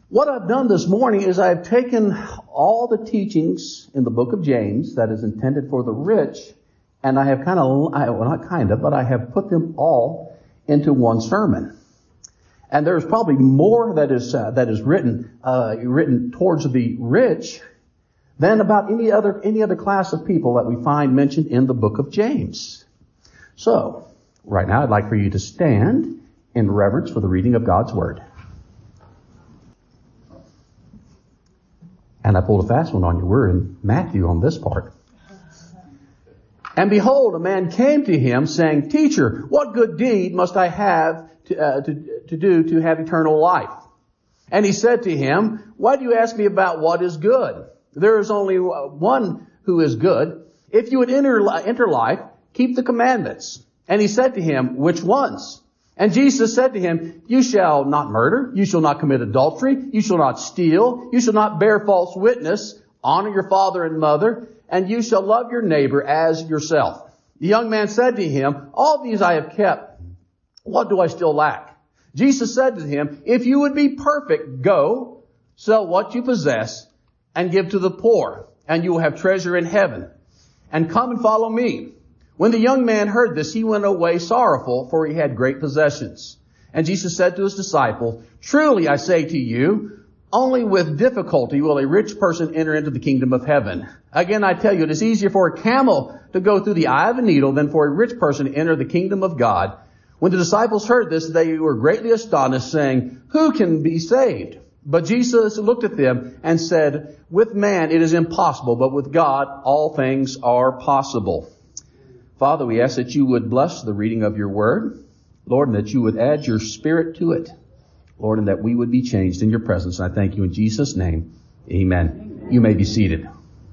What I've done this morning is I've taken all the teachings in the book of James that is intended for the rich, and I have I have put them all into one sermon. And there's probably more that is written towards the rich than about any other class of people that we find mentioned in the book of James. So, right now I'd like for you to stand in reverence for the reading of God's Word. And I pulled a fast one on you. We're in Matthew on this part. And behold, a man came to him saying, "Teacher, what good deed must I have to do to have eternal life?" And he said to him, "Why do you ask me about what is good? There is only one who is good. If you would enter life, keep the commandments." And he said to him, "Which ones?" And Jesus said to him, "You shall not murder. You shall not commit adultery. You shall not steal. You shall not bear false witness. Honor your father and mother. And you shall love your neighbor as yourself." The young man said to him, "All these I have kept. What do I still lack?" Jesus said to him, "If you would be perfect, go, sell what you possess, and give to the poor, and you will have treasure in heaven. And come and follow me." When the young man heard this, he went away sorrowful, for he had great possessions. And Jesus said to his disciples, "Truly I say to you, only with difficulty will a rich person enter into the kingdom of heaven. Again, I tell you, it is easier for a camel to go through the eye of a needle than for a rich person to enter the kingdom of God." When the disciples heard this, they were greatly astonished, saying, "Who can be saved?" But Jesus looked at them and said, "With man it is impossible, but with God all things are possible." Father, we ask that you would bless the reading of your word, Lord, and that you would add your Spirit to it, Lord, and that we would be changed in your presence. And I thank you in Jesus' name. Amen. You may be seated.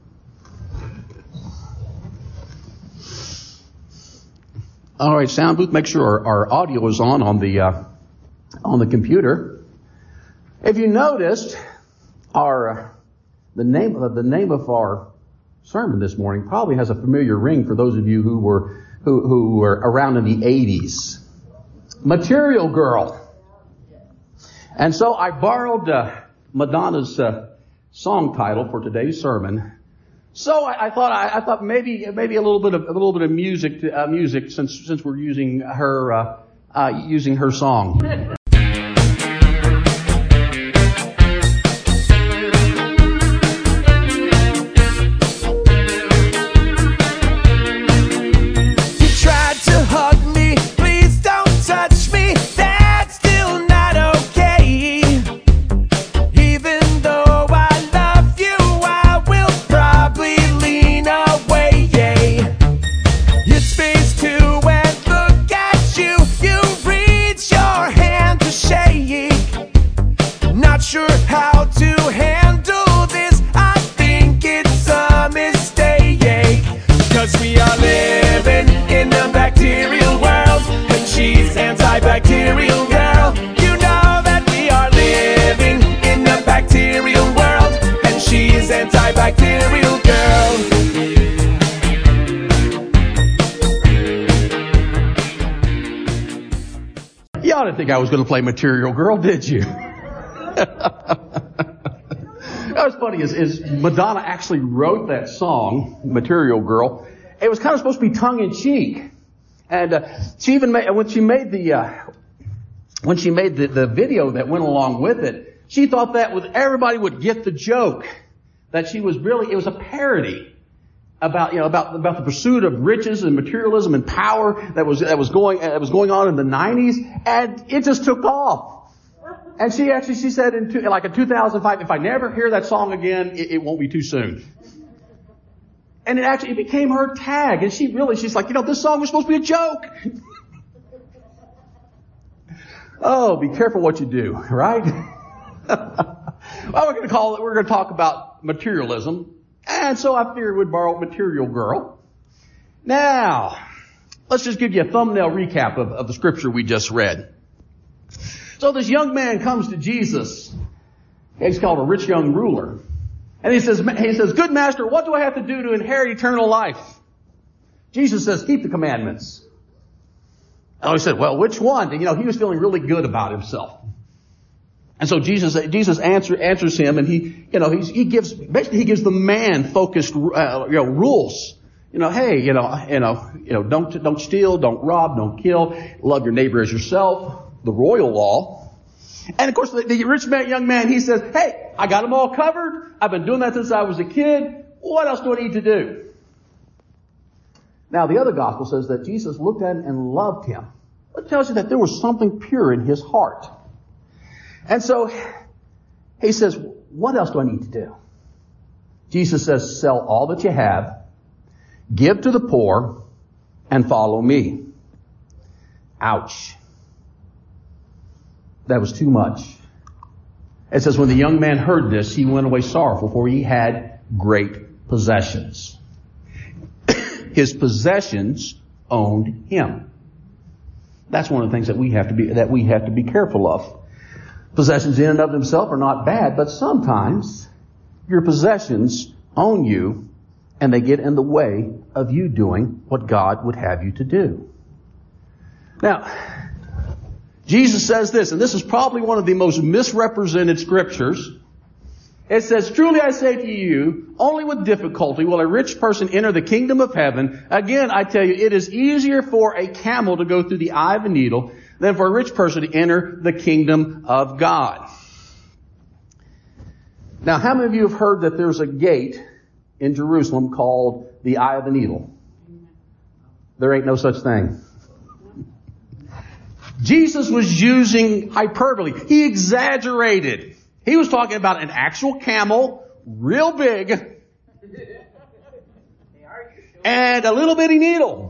All right, sound booth, make sure our audio is on the computer. If you noticed, the name of our sermon this morning probably has a familiar ring for those of you who were around in the 80s. Material Girl. And so I borrowed Madonna's song title for today's sermon. So I thought maybe a little bit of music since we're using her song. Bacterial girl, you know that we are living in a bacterial world, and she's antibacterial girl. Y'all didn't think I was going to play Material Girl, did you? That was funny is Madonna actually wrote that song, Material Girl. It was kind of supposed to be tongue in cheek. And she even made, when she made the video that went along with it, she thought that everybody would get the joke. That it was a parody about the pursuit of riches and materialism and power that was going on in the 90s, and it just took off. And she said in 2005, if I never hear that song again, it won't be too soon. And it became her tag. And she's like, this song was supposed to be a joke. Oh, be careful what you do, right? Well, we're going to talk about materialism. And so I figured we'd borrow Material Girl. Now, let's just give you a thumbnail recap of the scripture we just read. So this young man comes to Jesus. He's called a rich young ruler. And he says, "Good master, what do I have to do to inherit eternal life?" Jesus says, "Keep the commandments." And he said, "Well, which one?" And, he was feeling really good about himself. And so Jesus answers him, and he gives the man focused, rules. Hey, don't steal, don't rob, don't kill, love your neighbor as yourself, the royal law. And of course, the rich young man, he says, hey, I got them all covered. I've been doing that since I was a kid. What else do I need to do? Now, the other gospel says that Jesus looked at him and loved him. It tells you that there was something pure in his heart. And so he says, what else do I need to do? Jesus says, sell all that you have, give to the poor, and follow me. Ouch. That was too much. It says, when the young man heard this, he went away sorrowful, for he had great possessions. His possessions owned him. That's one of the things that we have to be careful of. Possessions in and of themselves are not bad, but sometimes your possessions own you and they get in the way of you doing what God would have you to do. Now, Jesus says this, and this is probably one of the most misrepresented scriptures. It says, truly I say to you, only with difficulty will a rich person enter the kingdom of heaven. Again, I tell you, it is easier for a camel to go through the eye of a needle than for a rich person to enter the kingdom of God. Now, how many of you have heard that there's a gate in Jerusalem called the eye of the needle? There ain't no such thing. Jesus was using hyperbole. He exaggerated. He was talking about an actual camel, real big, and a little bitty needle.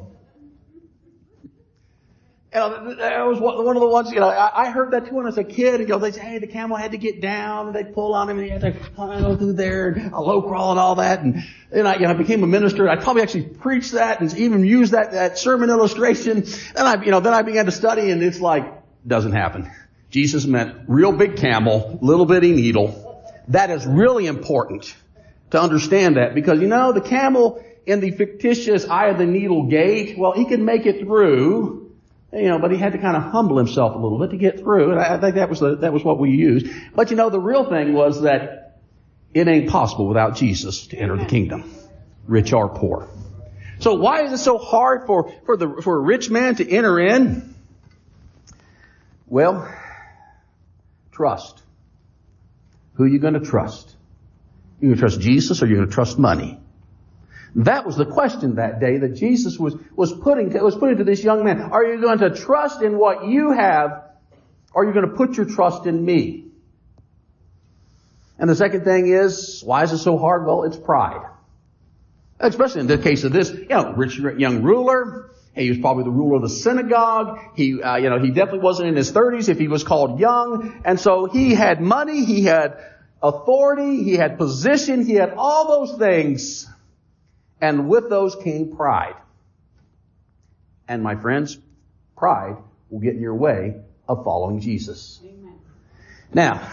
That was one of the ones, I heard that too when I was a kid. They say, hey, the camel had to get down, and they'd pull on him, and he had to go through there, and a low crawl and all that. And then I became a minister. I probably actually preached that and even used that sermon illustration. Then I began to study, and it's like, doesn't happen. Jesus meant real big camel, little bitty needle. That is really important to understand that, because the camel in the fictitious eye of the needle gate, well, he could make it through. But he had to kind of humble himself a little bit to get through. And I think that was what we used. But the real thing was that it ain't possible without Jesus to enter the kingdom, rich or poor. So why is it so hard for a rich man to enter in? Well, trust. Who are you going to trust? You going to trust Jesus, or are you going to trust money? That was the question that day that Jesus was putting to this young man. Are you going to trust in what you have, or are you going to put your trust in me? And the second thing is, why is it so hard? Well, it's pride. Especially in the case of this, rich young ruler. He was probably the ruler of the synagogue. He definitely wasn't in his 30s if he was called young. And so he had money, he had authority, he had position, he had all those things. And with those came pride. And my friends, pride will get in your way of following Jesus. Amen. Now,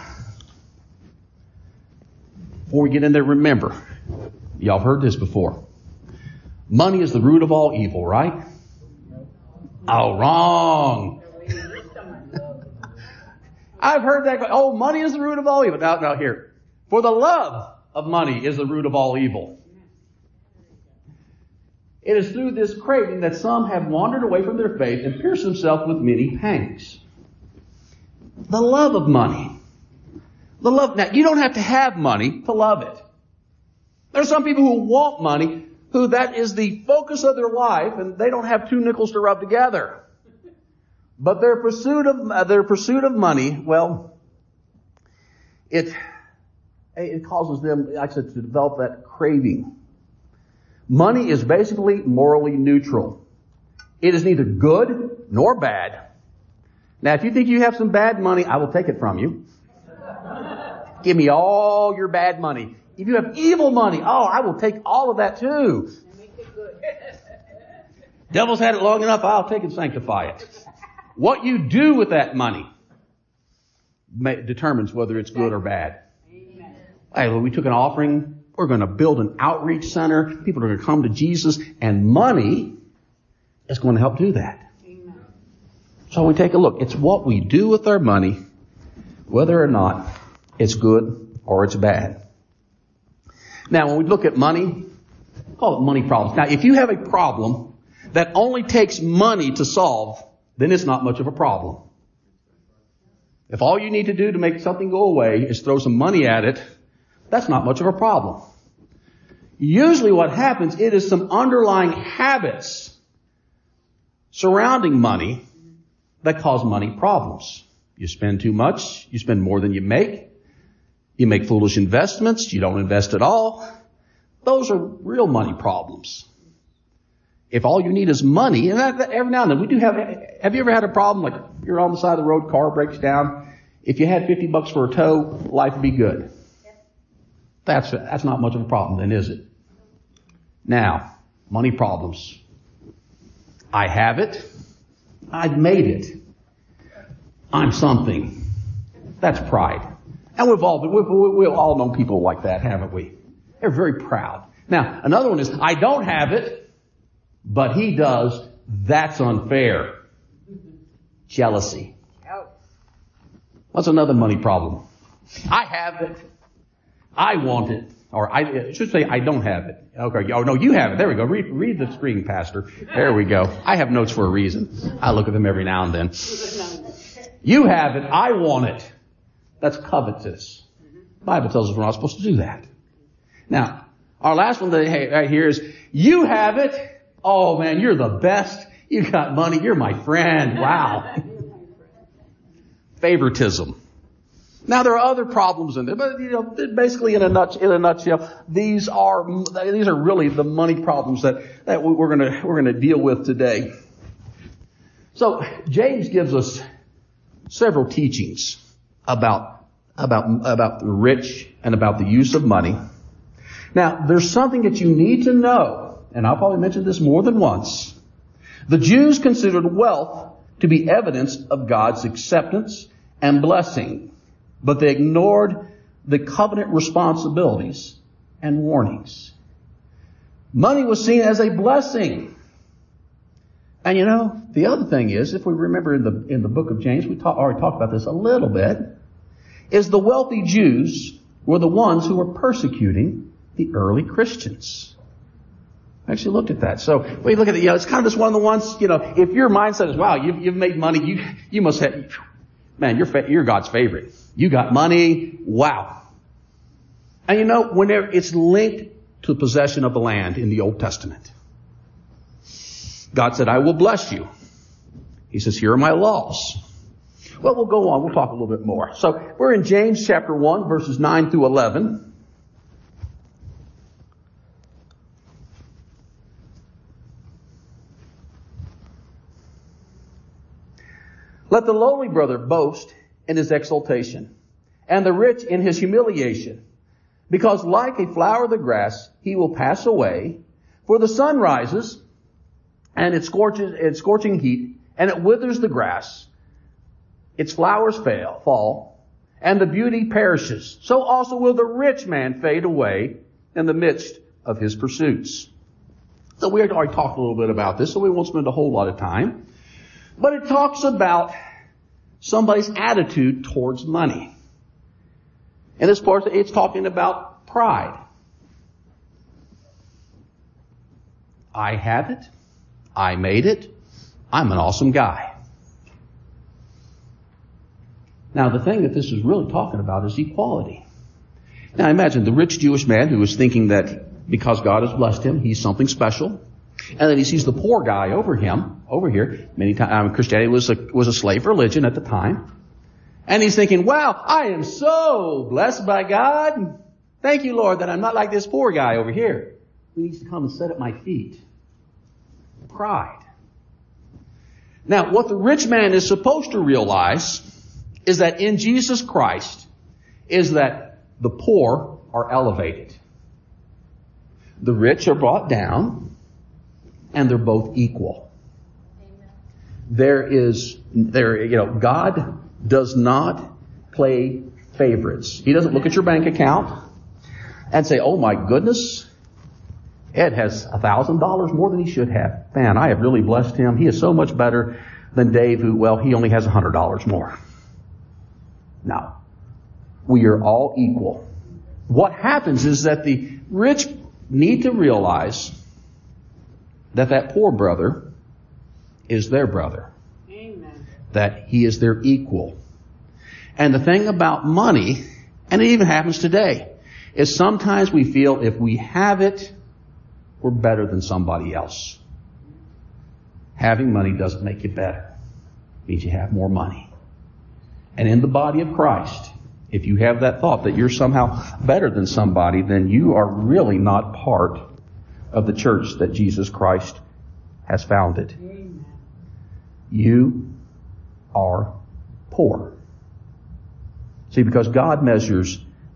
before we get in there, remember, y'all have heard this before. Money is the root of all evil, right? Oh, wrong. I've heard that. Oh, money is the root of all evil. Now here. For the love of money is the root of all evil. It is through this craving that some have wandered away from their faith and pierced themselves with many pangs. The love of money. Now, you don't have to have money to love it. There are some people who want money, who that is the focus of their life, and they don't have two nickels to rub together. But their pursuit of money, well, it causes them, like I said, to develop that craving. Money is basically morally neutral. It is neither good nor bad. Now, if you think you have some bad money, I will take it from you. Give me all your bad money. If you have evil money, I will take all of that too. Devil's had it long enough, I'll take and sanctify it. What you do with that money determines whether it's good or bad. Hey, well, we took an offering. We're going to build an outreach center. People are going to come to Jesus, and money is going to help do that. Amen. So we take a look. It's what we do with our money. whether or not it's good or it's bad. Now, when we look at money, call it money problems. Now, if you have a problem that only takes money to solve, then it's not much of a problem. If all you need to do to make something go away is throw some money at it, that's not much of a problem. Usually what happens, it is some underlying habits surrounding money that cause money problems. You spend too much, you spend more than you make foolish investments, you don't invest at all. Those are real money problems. If all you need is money, and every now and then we do have you ever had a problem like you're on the side of the road, car breaks down, if you had $50 for a tow, life would be good. That's not much of a problem then, is it? Now, money problems. I have it. I've made it. I'm something. That's pride. And we've all known people like that, haven't we? They're very proud. Now, another one is, I don't have it, but he does. That's unfair. Jealousy. What's another money problem? I have it. I want it. Or I should say I don't have it. Okay. Oh, no, you have it. There we go. Read the screen, Pastor. There we go. I have notes for a reason. I look at them every now and then. You have it. I want it. That's covetous. The Bible tells us we're not supposed to do that. Now, our last one right here is, you have it. Oh man, you're the best. You got money. You're my friend. Wow. Favoritism. Now there are other problems in there, but basically in a nutshell, these are really the money problems that we're gonna deal with today. So James gives us several teachings about the rich and about the use of money. Now there's something that you need to know, and I'll probably mention this more than once. The Jews considered wealth to be evidence of God's acceptance and blessing, but they ignored the covenant responsibilities and warnings. Money was seen as a blessing. And the other thing is, if we remember in the book of James, we already talked about this a little bit, is the wealthy Jews were the ones who were persecuting the early Christians. I actually looked at that. So when you look at it, it's kind of just one of the ones, if your mindset is, wow, you've made money, you must have, man, you're God's favorite. You got money. Wow. And whenever it's linked to the possession of the land in the Old Testament. God said, I will bless you. He says, here are my laws. Well, we'll go on. We'll talk a little bit more. So we're in James chapter 1, verses 9 through 11. Let the lowly brother boast in his exaltation, and the rich in his humiliation, because like a flower of the grass, he will pass away. For the sun rises, and it scorches in scorching heat, and it withers the grass. Its flowers fall, and the beauty perishes. So also will the rich man fade away in the midst of his pursuits. So we already talked a little bit about this, so we won't spend a whole lot of time. But it talks about somebody's attitude towards money. In this part, it's talking about pride. I have it. I made it. I'm an awesome guy. Now, the thing that this is really talking about is equality. Now, imagine the rich Jewish man who was thinking that because God has blessed him, he's something special. And then he sees the poor guy over here. Many times, Christianity was a slave religion at the time. And he's thinking, wow, I am so blessed by God. Thank you, Lord, that I'm not like this poor guy over here who needs to come and sit at my feet. Pride. Now, what the rich man is supposed to realize is that in Jesus Christ is that the poor are elevated. The rich are brought down. And they're both equal. Amen. God does not play favorites. He doesn't look at your bank account and say, oh my goodness, Ed has $1,000 more than he should have. Man, I have really blessed him. He is so much better than Dave who, he only has $100 more. No. We are all equal. What happens is that the rich need to realize that that poor brother is their brother. Amen. That he is their equal. And the thing about money, and it even happens today, is sometimes we feel if we have it, we're better than somebody else. Having money doesn't make you better. It means you have more money. And in the body of Christ, if you have that thought that you're somehow better than somebody, then you are really not part of the church that Jesus Christ has founded. Amen. You are poor. See, because God measures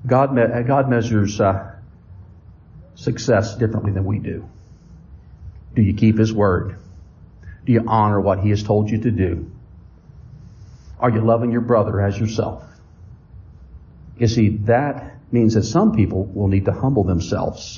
success differently than we do. Do you keep His word? Do you honor what He has told you to do? Are you loving your brother as yourself? You see, that means that some people will need to humble themselves.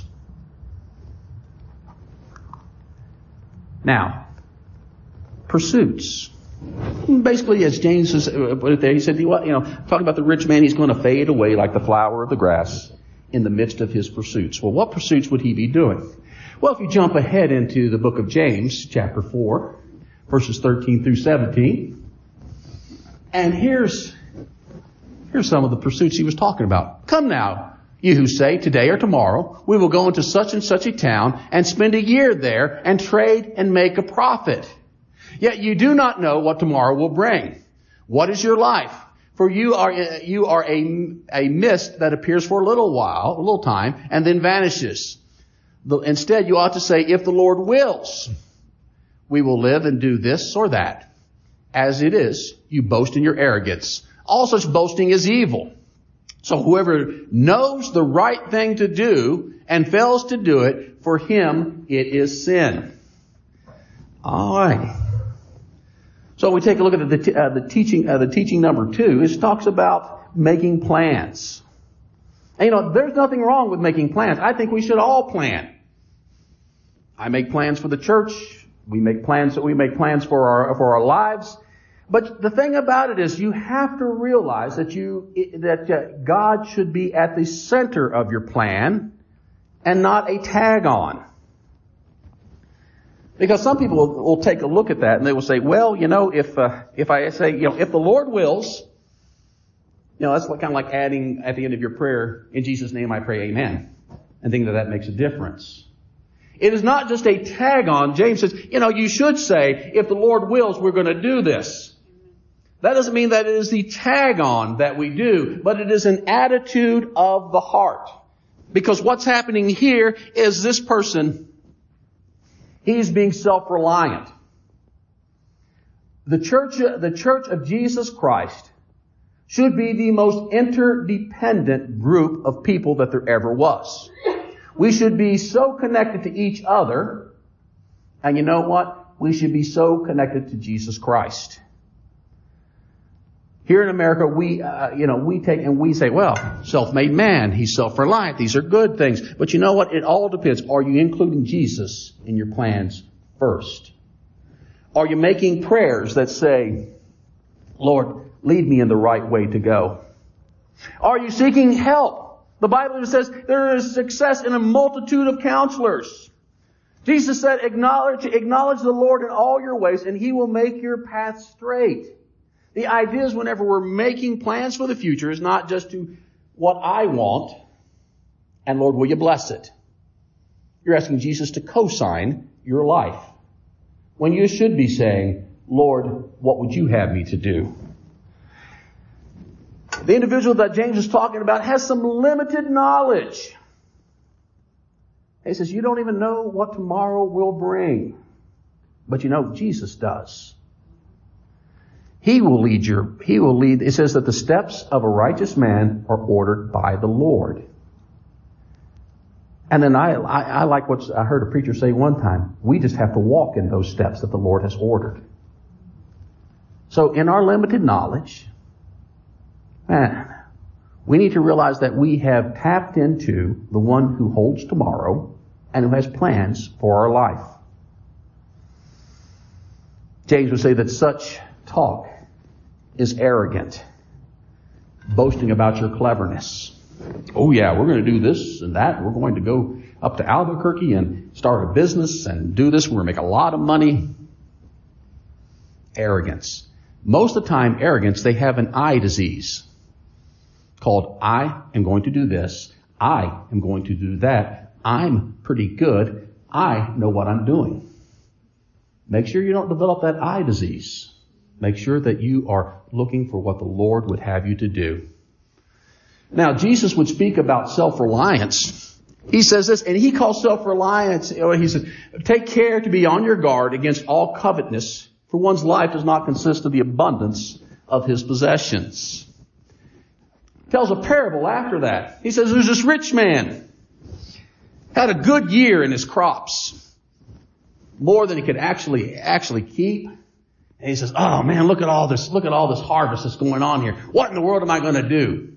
Now, pursuits. Basically, as James put it there, he said, talking about the rich man, he's going to fade away like the flower of the grass in the midst of his pursuits. Well, what pursuits would he be doing? Well, if you jump ahead into the book of James, chapter 4, verses 13 through 17, and here's some of the pursuits he was talking about. Come now, you who say, today or tomorrow, we will go into such and such a town and spend a year there and trade and make a profit. Yet you do not know what tomorrow will bring. What is your life? For you are a mist that appears for a little time, and then vanishes. Instead, you ought to say, if the Lord wills, we will live and do this or that. As it is, you boast in your arrogance. All such boasting is evil. So whoever knows the right thing to do and fails to do it, for him it is sin. All right. So we take a look at the teaching number 2. It talks about making plans. And there's nothing wrong with making plans. I think we should all plan. I make plans for the church. We make plans for our lives. But the thing about it is you have to realize that God should be at the center of your plan and not a tag on. Because some people will take a look at that and they will say, well, if I say, if the Lord wills, that's kind of like adding at the end of your prayer, in Jesus' name I pray, amen. And think that makes a difference. It is not just a tag on. James says, you should say, if the Lord wills, we're going to do this. That doesn't mean that it is the tag on that we do, but it is an attitude of the heart. Because what's happening here is this person, he's being self-reliant. The church of Jesus Christ should be the most interdependent group of people that there ever was. We should be so connected to each other, and you know what? We should be so connected to Jesus Christ. Here in America, we take and we say, well, self-made man, he's self-reliant. These are good things. But you know what? It all depends. Are you including Jesus in your plans first? Are you making prayers that say, Lord, lead me in the right way to go? Are you seeking help? The Bible says there is success in a multitude of counselors. Jesus said, acknowledge the Lord in all your ways, and He will make your path straight. The idea is whenever we're making plans for the future is not just to what I want, and Lord, will you bless it? You're asking Jesus to co-sign your life. When you should be saying, Lord, what would you have me to do? The individual that James is talking about has some limited knowledge. He says, you don't even know what tomorrow will bring. But Jesus does. He will lead. It says that the steps of a righteous man are ordered by the Lord. And then I like what I heard a preacher say one time. We just have to walk in those steps that the Lord has ordered. So in our limited knowledge, we need to realize that we have tapped into the one who holds tomorrow and who has plans for our life. James would say that such talk is arrogant. boasting about your cleverness. Oh yeah, we're going to do this and that. We're going to go up to Albuquerque and start a business and do this. We're going to make a lot of money. Arrogance. Most of the time, arrogance, they have an I disease called I am going to do this. I am going to do that. I'm pretty good. I know what I'm doing. Make sure you don't develop that I disease. Make sure that you are looking for what the Lord would have you to do. Now, Jesus would speak about self-reliance. He says this, and he calls self-reliance, he said, take care to be on your guard against all covetousness, for one's life does not consist of the abundance of his possessions. Tells a parable after that. He says there's this rich man, had a good year in his crops, more than he could actually keep. And he says, oh man, look at all this harvest that's going on here. What in the world am I going to do?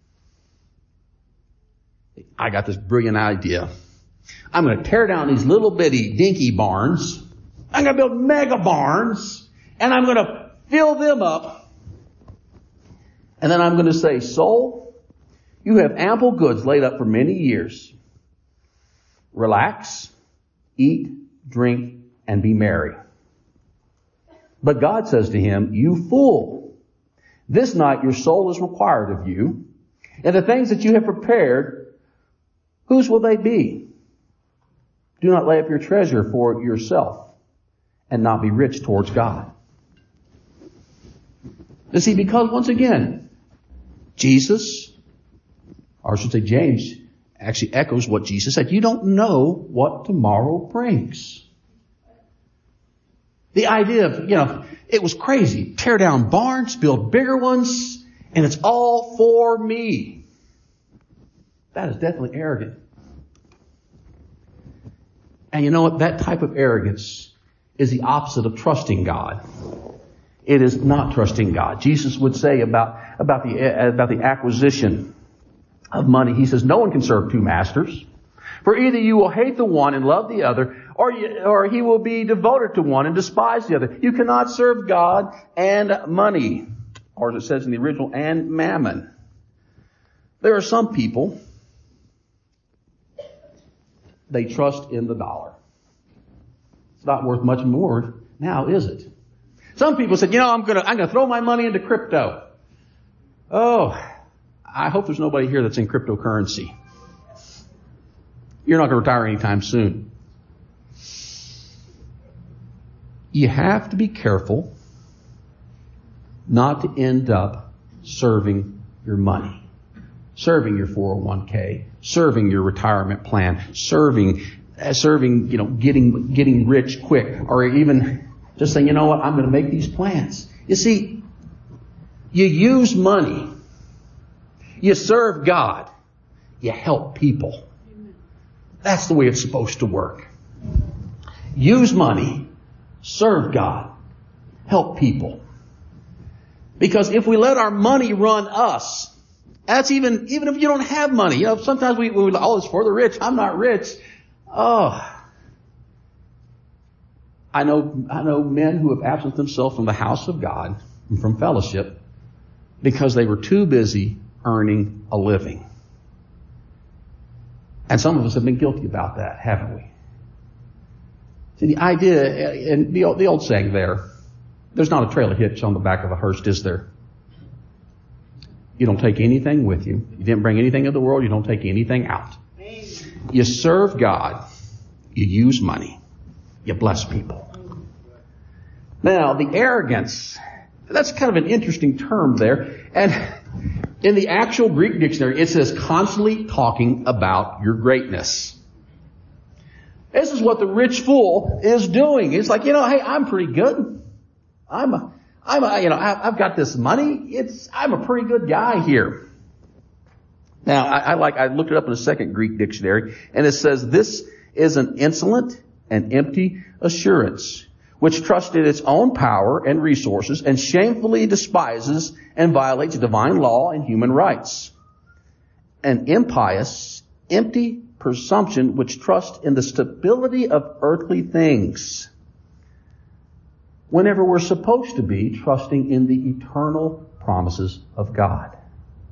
I got this brilliant idea. I'm going to tear down these little bitty dinky barns. I'm going to build mega barns, and I'm going to fill them up. And then I'm going to say, soul, you have ample goods laid up for many years. Relax, eat, drink, and be merry. But God says to him, you fool, this night your soul is required of you, and the things that you have prepared, whose will they be? Do not lay up your treasure for yourself and not be rich towards God. You see, because once again, Jesus, or I should say James, actually echoes what Jesus said. You don't know what tomorrow brings. The idea of, it was crazy. Tear down barns, build bigger ones, and it's all for me. That is definitely arrogant. And you know what? That type of arrogance is the opposite of trusting God. It is not trusting God. Jesus would say about the acquisition of money, he says, no one can serve two masters. For either you will hate the one and love the other, or he will be devoted to one and despise the other. You cannot serve God and money. Or as it says in the original, and mammon. There are some people, they trust in the dollar. It's not worth much more now, is it? Some people said, I'm gonna throw my money into crypto. Oh, I hope there's nobody here that's in cryptocurrency. You're not going to retire anytime soon. You have to be careful not to end up serving your money, serving your 401k, serving your retirement plan, serving, getting rich quick, or even just saying, I'm going to make these plans. You see, you use money. You serve God. You help people. That's the way it's supposed to work. Use money, serve God, help people. Because if we let our money run us, that's even if you don't have money. Sometimes we it's for the rich. I'm not rich. Oh. I know men who have absent themselves from the house of God and from fellowship because they were too busy earning a living. And some of us have been guilty about that, haven't we? See, the idea, and the old saying there's not a trailer hitch on the back of a hearse, is there? You don't take anything with you. You didn't bring anything of the world. You don't take anything out. You serve God. You use money. You bless people. Now, the arrogance, that's kind of an interesting term there. And in the actual Greek dictionary, it says constantly talking about your greatness. This is what the rich fool is doing. It's like, hey, I'm pretty good. I've got this money. I'm a pretty good guy here. Now, I looked it up in a second Greek dictionary, and it says this is an insolent and empty assurance, which trusts in its own power and resources and shamefully despises and violates divine law and human rights. An impious, empty presumption which trusts in the stability of earthly things, whenever we're supposed to be trusting in the eternal promises of God.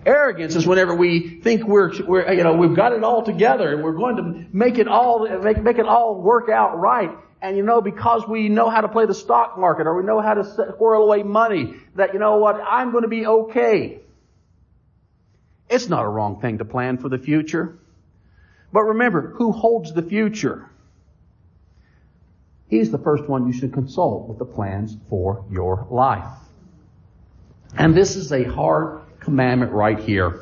Arrogance is whenever we think we've got it all together and we're going to make it all work out right. And because we know how to play the stock market or we know how to squirrel away money, that I'm going to be okay. It's not a wrong thing to plan for the future. But remember, who holds the future? He's the first one you should consult with the plans for your life. And this is a hard commandment right here.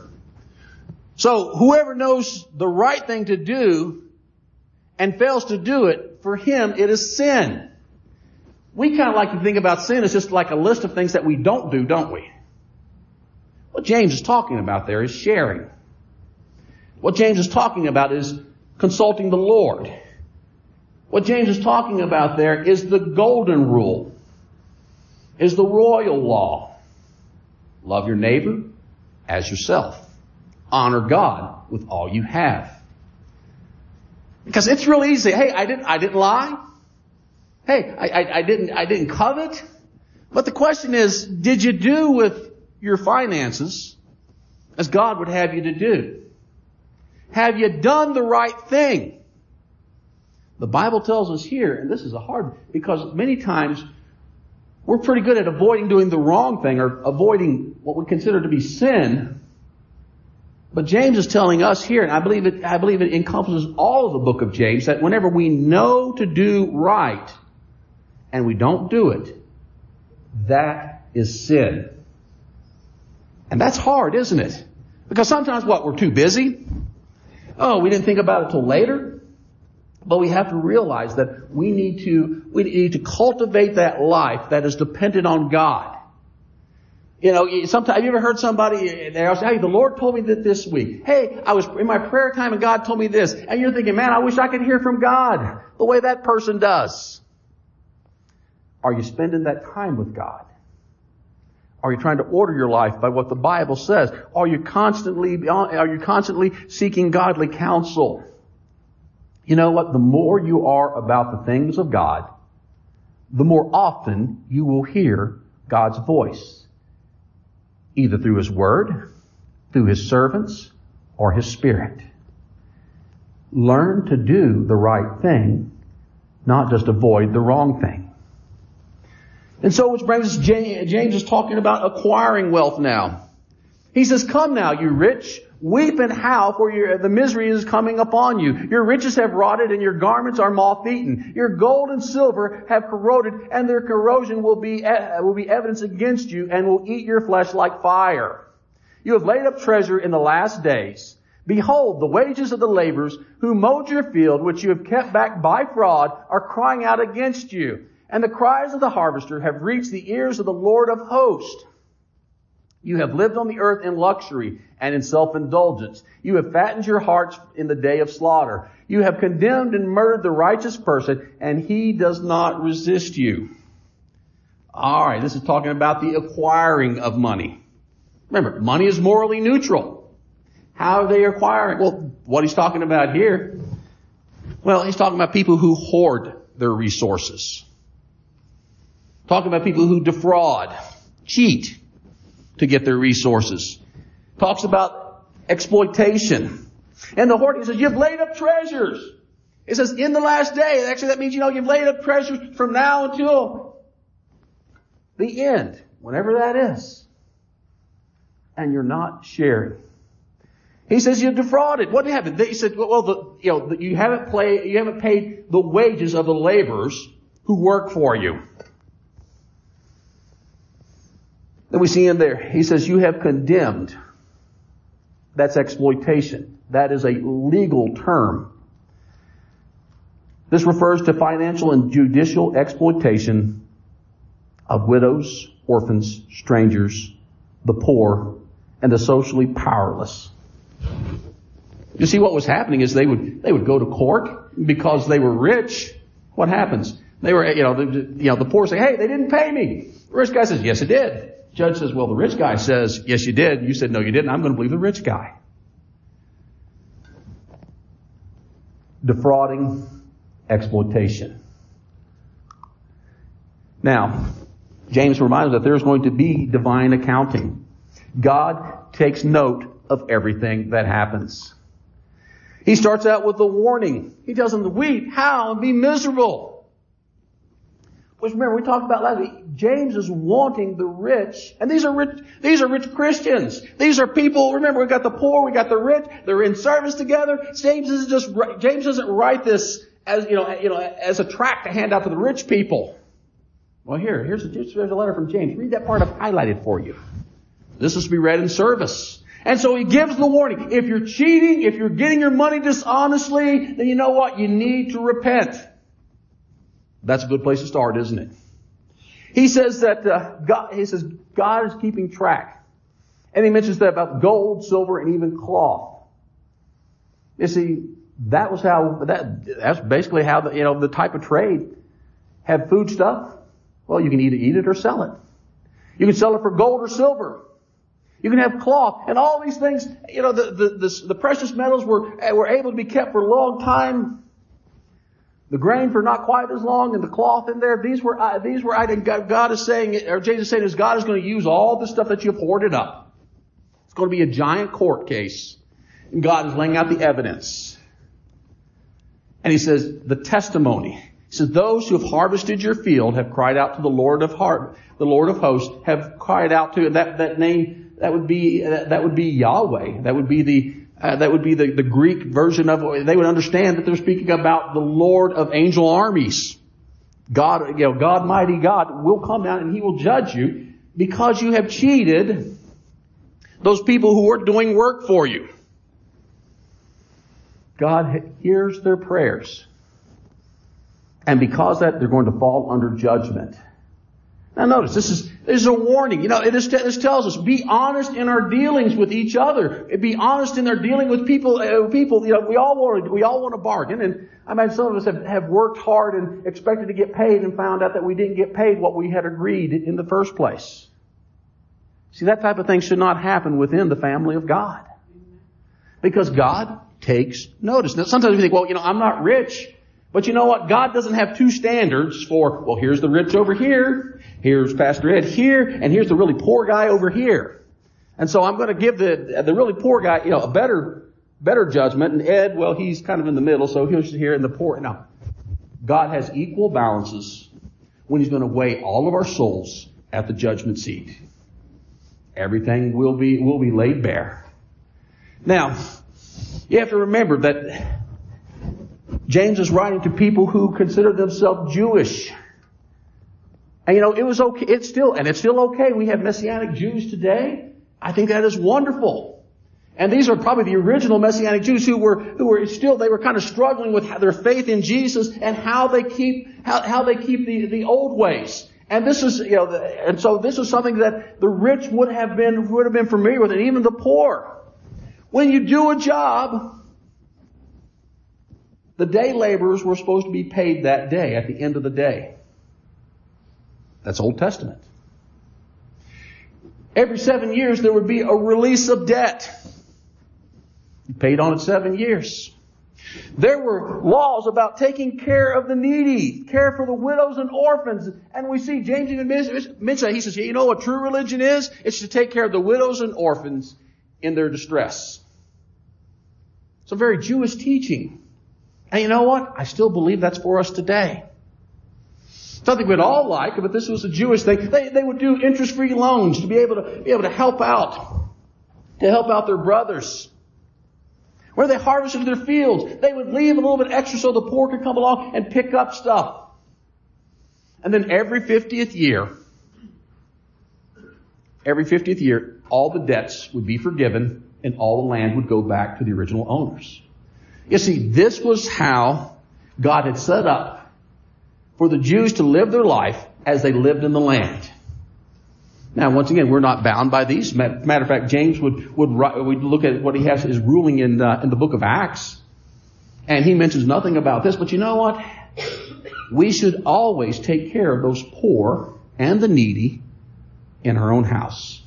So whoever knows the right thing to do and fails to do it, for him it is sin. We kind of like to think about sin as just like a list of things that we don't do, don't we? What James is talking about there is sharing. What James is talking about is consulting the Lord. What James is talking about there is the golden rule, is the royal law. Love your neighbor as yourself. Honor God with all you have. Because it's really easy. Hey, I didn't lie. Hey, I didn't covet. But the question is, did you do with your finances as God would have you to do? Have you done the right thing? The Bible tells us here, and this is a hard, because many times we're pretty good at avoiding doing the wrong thing or avoiding what we consider to be sin. But James is telling us here, and I believe it encompasses all of the book of James, that whenever we know to do right and we don't do it, that is sin. And that's hard, isn't it? Because sometimes we're too busy. Oh, we didn't think about it till later. But we have to realize that we need to cultivate that life that is dependent on God. Sometimes, have you ever heard somebody, they'll say, hey, the Lord told me that this week. Hey, I was in my prayer time and God told me this. And you're thinking, man, I wish I could hear from God the way that person does. Are you spending that time with God? Are you trying to order your life by what the Bible says? Are you constantly seeking godly counsel? You know what? The more you are about the things of God, the more often you will hear God's voice, either through His Word, through His servants, or His Spirit. Learn to do the right thing, not just avoid the wrong thing. And so, which brings us, James is talking about acquiring wealth now. He says, come now, you rich, weep and howl, for the misery is coming upon you. Your riches have rotted, and your garments are moth-eaten. Your gold and silver have corroded, and their corrosion will be evidence against you, and will eat your flesh like fire. You have laid up treasure in the last days. Behold, the wages of the laborers who mowed your field, which you have kept back by fraud, are crying out against you. And the cries of the harvester have reached the ears of the Lord of hosts. You have lived on the earth in luxury and in self-indulgence. You have fattened your hearts in the day of slaughter. You have condemned and murdered the righteous person, and he does not resist you. All right, this is talking about the acquiring of money. Remember, money is morally neutral. How are they acquiring? Well, what he's talking about here, he's talking about people who hoard their resources. Talking about people who defraud, cheat to get their resources. Talks about exploitation. And the hoarding says, you've laid up treasures. It says, in the last day. Actually, that means, you've laid up treasures from now until the end, whenever that is. And you're not sharing. He says, you've defrauded. What happened? He said, you haven't paid the wages of the laborers who work for you. Then we see in there, he says, you have condemned. That's exploitation. That is a legal term. This refers to financial and judicial exploitation of widows, orphans, strangers, the poor, and the socially powerless. You see, what was happening is they would go to court because they were rich. What happens? They were, the poor say, hey, they didn't pay me. The rich guy says, yes, it did. Judge says, well, the rich guy says, yes, you did. You said, no, you didn't. I'm going to believe the rich guy. Defrauding, exploitation. Now, James reminds us that there's going to be divine accounting. God takes note of everything that happens. He starts out with a warning. He tells them to weep, howl, and be miserable. Which remember, we talked about last week, James is wanting the rich, and these are rich Christians. These are people, remember, we got the poor, we got the rich, they're in service together. James doesn't write this as, as a tract to hand out to the rich people. Well, here's a letter from James. Read that part I've highlighted for you. This is to be read in service. And so he gives the warning. If you're cheating, if you're getting your money dishonestly, then you know what? You need to repent. That's a good place to start, isn't it? He says that God is keeping track. And he mentions that about gold, silver, and even cloth. You see, that's basically how the type of trade have food stuff. Well, you can either eat it or sell it. You can sell it for gold or silver. You can have cloth and all these things. The precious metals were able to be kept for a long time. The grain for not quite as long, and the cloth in there. These were items. God is saying, or James is saying, is God is going to use all the stuff that you've hoarded up. It's going to be a giant court case, and God is laying out the evidence. And he says the testimony. He says those who have harvested your field have cried out to the Lord of hosts have cried out to that name. That would be Yahweh. That would be the Greek version of it. They would understand that they're speaking about the Lord of angel armies. God, God, mighty God, will come down and He will judge you because you have cheated those people who are doing work for you. God hears their prayers. And because of that, they're going to fall under judgment. Now notice, this is a warning. This tells us, be honest in our dealings with each other. Be honest in our dealing with people. We all want to bargain. And I imagine some of us have worked hard and expected to get paid and found out that we didn't get paid what we had agreed in the first place. See, that type of thing should not happen within the family of God. Because God takes notice. Now sometimes we think, well, I'm not rich. But you know what? God doesn't have two standards for, well, here's the rich over here, here's Pastor Ed here, and here's the really poor guy over here. And so I'm going to give the really poor guy, a better judgment, and Ed, well, he's kind of in the middle, so he's here in the poor. Now, God has equal balances when He's going to weigh all of our souls at the judgment seat. Everything will be laid bare. Now, you have to remember that James is writing to people who consider themselves Jewish. And it was okay. It's still okay. We have Messianic Jews today. I think that is wonderful. And these are probably the original Messianic Jews who were kind of struggling with their faith in Jesus and how they keep the old ways. And this is, and so this is something that the rich would have been familiar with, and even the poor. When you do a job, the day laborers were supposed to be paid that day, at the end of the day. That's Old Testament. Every 7 years there would be a release of debt. You paid on it 7 years. There were laws about taking care of the needy, care for the widows and orphans. And we see James even mention that. He says, you know what true religion is? It's to take care of the widows and orphans in their distress. It's a very Jewish teaching. And you know what? I still believe that's for us today. Something we'd all like, but this was a Jewish thing. They would do interest-free loans to be able to help out their brothers. Where they harvested their fields, they would leave a little bit extra so the poor could come along and pick up stuff. And then every 50th year, all the debts would be forgiven and all the land would go back to the original owners. You see, this was how God had set up for the Jews to live their life as they lived in the land. Now, once again, we're not bound by these. Matter of fact, James would look at what he has his ruling in the book of Acts, and he mentions nothing about this. But you know what? We should always take care of those poor and the needy in our own house,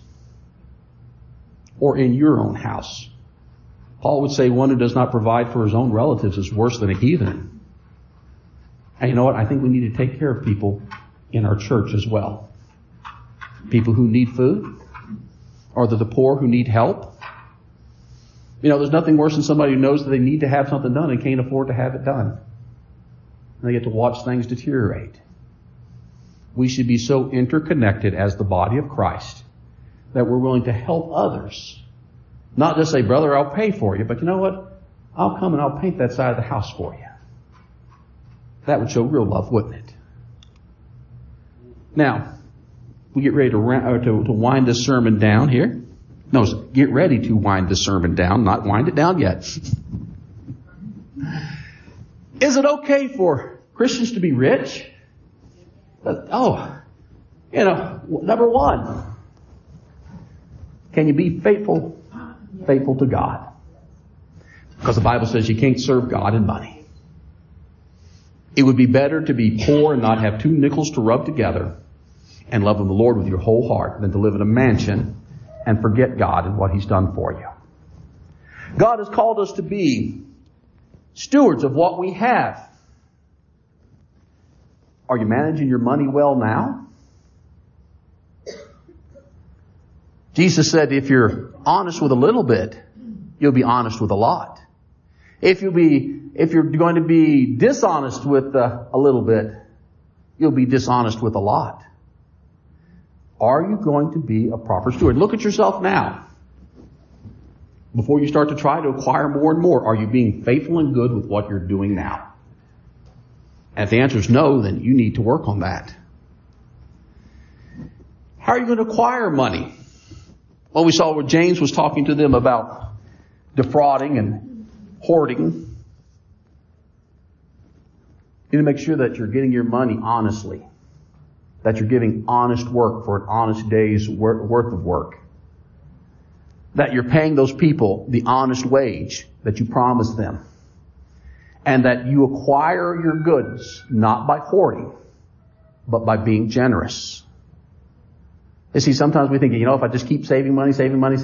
or in your own house. Paul would say one who does not provide for his own relatives is worse than a heathen. And you know what? I think we need to take care of people in our church as well. People who need food. Are there the poor who need help? You know, there's nothing worse than somebody who knows that they need to have something done and can't afford to have it done. And they get to watch things deteriorate. We should be so interconnected as the body of Christ that we're willing to help others. Not just say, brother, I'll pay for you, but you know what? I'll come and I'll paint that side of the house for you. That would show real love, wouldn't it? Now, we get ready to wind this sermon down here. No, get ready to wind this sermon down, not wind it down yet. Is it okay for Christians to be rich? Number one, can you be faithful to God? Because the Bible says you can't serve God and money. It would be better to be poor and not have two nickels to rub together and love the Lord with your whole heart than to live in a mansion and forget God and what He's done for you. God has called us to be stewards of what we have. Are you managing your money well now? Jesus said if you're honest with a little bit, you'll be honest with a lot. If you're going to be dishonest with a little bit, you'll be dishonest with a lot. Are you going to be a proper steward? Look at yourself now. Before you start to try to acquire more and more, are you being faithful and good with what you're doing now? And if the answer is no, then you need to work on that. How are you going to acquire money? Well, we saw where James was talking to them about defrauding and hoarding. You need to make sure that you're getting your money honestly. That you're giving honest work for an honest day's worth of work. That you're paying those people the honest wage that you promised them. And that you acquire your goods not by hoarding, but by being generous. You see, sometimes we think, if I just keep saving money, I'm going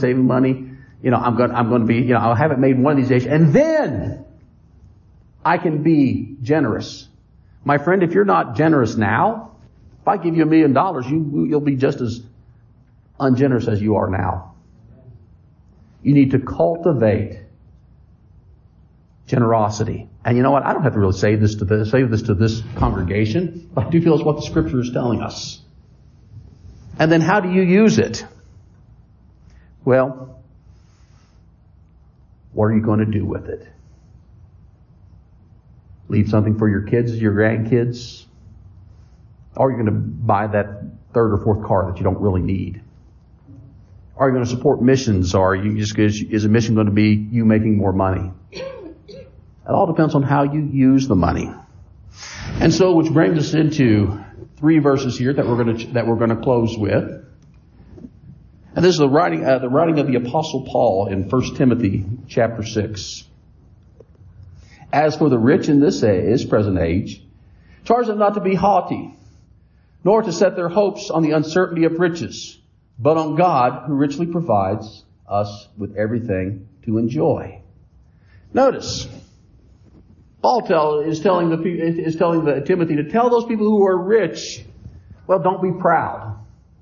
to be, I'll have it made one of these days, and then I can be generous. My friend, if you're not generous now, if I give you $1 million, you'll be just as ungenerous as you are now. You need to cultivate generosity. And you know what? I don't have to really say this to this congregation, but I do feel it's what the Scripture is telling us. And then how do you use it? Well, what are you going to do with it? Leave something for your kids, your grandkids? Or are you going to buy that third or fourth car that you don't really need? Are you going to support missions? Or is a mission going to be you making more money? It all depends on how you use the money. And so, which brings us into 3 verses here that we're going to close with. And this is the writing of the Apostle Paul in 1 Timothy chapter 6. As for the rich in this present age, charge them not to be haughty, nor to set their hopes on the uncertainty of riches, but on God who richly provides us with everything to enjoy. Notice, Paul is telling Timothy to tell those people who are rich, well, don't be proud.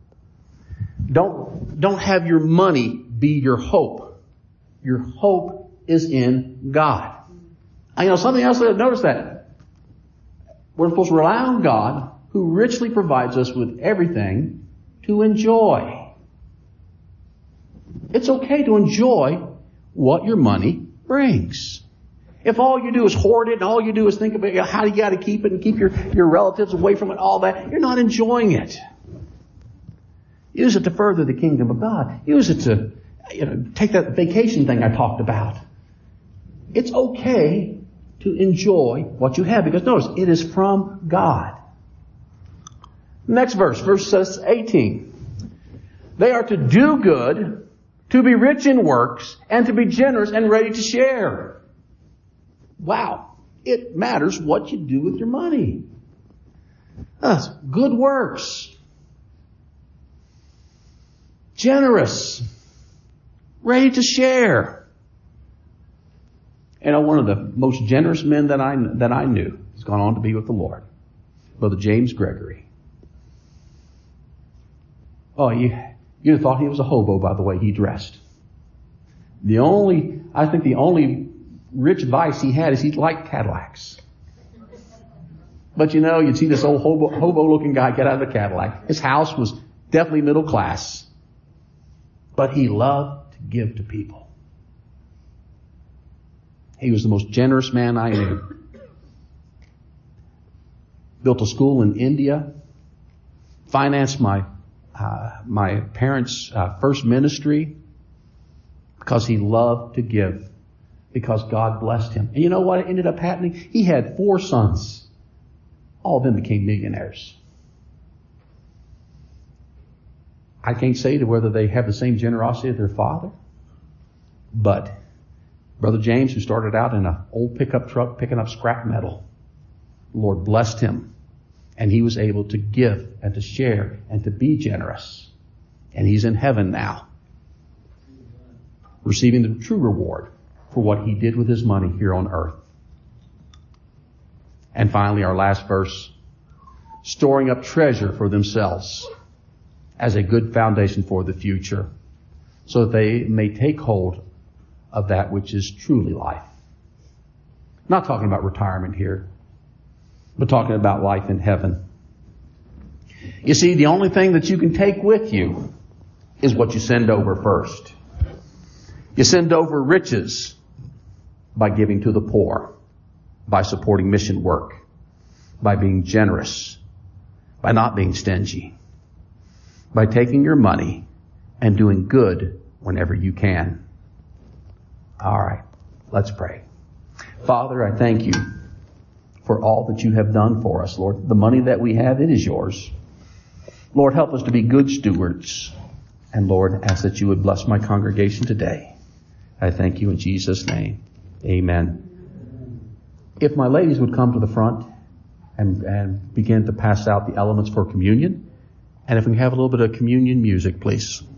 Don't have your money be your hope. Your hope is in God. Something else, notice that. We're supposed to rely on God who richly provides us with everything to enjoy. It's okay to enjoy what your money brings. If all you do is hoard it and all you do is think about how you got to keep it and keep your relatives away from it, all that, you're not enjoying it. Use it to further the kingdom of God. Use it to take that vacation thing I talked about. It's okay to enjoy what you have because notice, it is from God. Next verse 18. They are to do good, to be rich in works, and to be generous and ready to share. Wow. It matters what you do with your money. That's good works. Generous. Ready to share. One of the most generous men that I knew has gone on to be with the Lord. Brother James Gregory. Oh, You'd have thought he was a hobo by the way he dressed. I think the only rich vice he had is he liked Cadillacs. But you'd see this old hobo-looking guy get out of the Cadillac. His house was definitely middle class. But he loved to give to people. He was the most generous man I knew. Built a school in India. Financed my parents' first ministry. Because he loved to give. Because God blessed him. And you know what ended up happening? He had 4 sons. All of them became millionaires. I can't say to whether they have the same generosity as their father. But Brother James, who started out in an old pickup truck picking up scrap metal, the Lord blessed him. And he was able to give and to share and to be generous. And he's in heaven now, receiving the true reward for what he did with his money here on earth. And finally, our last verse, storing up treasure for themselves as a good foundation for the future, so that they may take hold of that which is truly life. Not talking about retirement here, but talking about life in heaven. You see, the only thing that you can take with you is what you send over first. You send over riches by giving to the poor, by supporting mission work, by being generous, by not being stingy, by taking your money and doing good whenever you can. All right, let's pray. Father, I thank you for all that you have done for us, Lord. The money that we have, it is yours. Lord, help us to be good stewards. And Lord, ask that you would bless my congregation today. I thank you in Jesus' name. Amen. If my ladies would come to the front and begin to pass out the elements for communion. And if we can have a little bit of communion music, please.